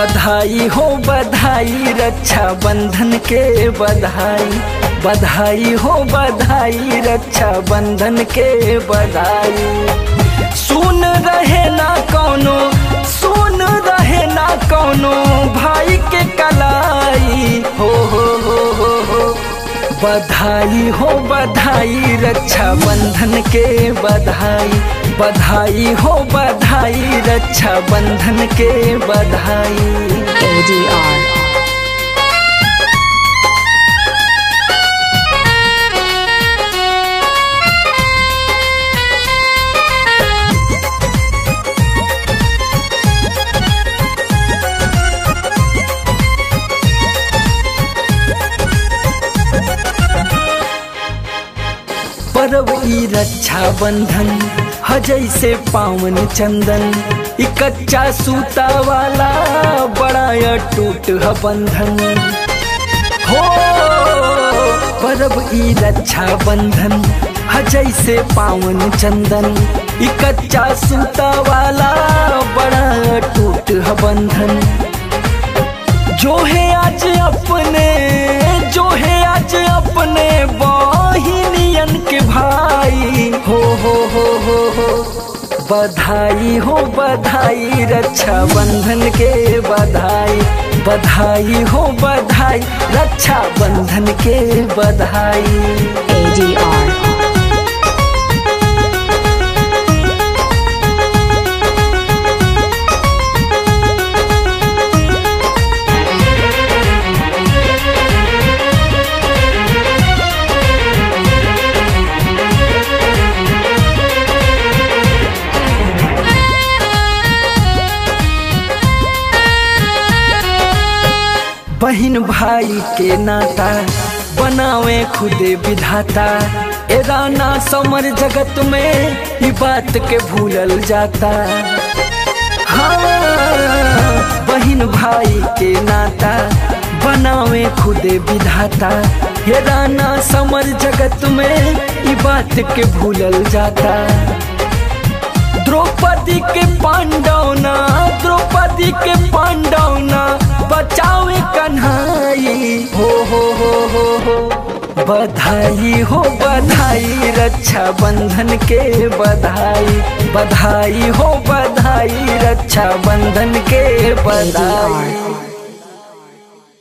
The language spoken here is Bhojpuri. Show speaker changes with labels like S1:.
S1: बधाई हो बधाई रक्षा बंधन के बधाई, बधाई हो बधाई रक्षा बंधन के बधाई। सुन रहे ना कौनो, सुन रहे ना कौनो भाई के कलाई हो। बधाई हो बधाई रक्षा बंधन के बधाई, बधाई हो बधाई रक्षा बंधन के बधाई।
S2: ADR
S1: पर्व ई रक्षा बंधन ह जैसे पावन चंदन, ई कच्चा सूता वाला बड़ा टूट ह बंधन हो। पर्व ई रक्षा बंधन ह जैसे पावन चंदन, ई कच्चा सूता वाला बड़ा टूट ह बंधन। जो है आज अपने, जो है आज अपने बहिनियन के भाई हो। बधाई हो बधाई रक्षा बंधन के बधाई, बधाई हो बधाई रक्षा बंधन के बधाई।
S2: ADR
S1: बहन भाई के नाता बनावे खुदे विधाता, ए राना समर जगत में ये बात के भूलल जाता। हाँ बहन भाई के नाता बनावे खुदे विधाता, ये राना समर जगत में ये बात के भूलल जाता। द्रौपदी के पांडवना, द्रौपदी के पांडवना बचावे कन्हई हो। बधाई हो बधाई रक्षा बंधन के बधाई, बधाई हो बधाई रक्षा बंधन के बधाई।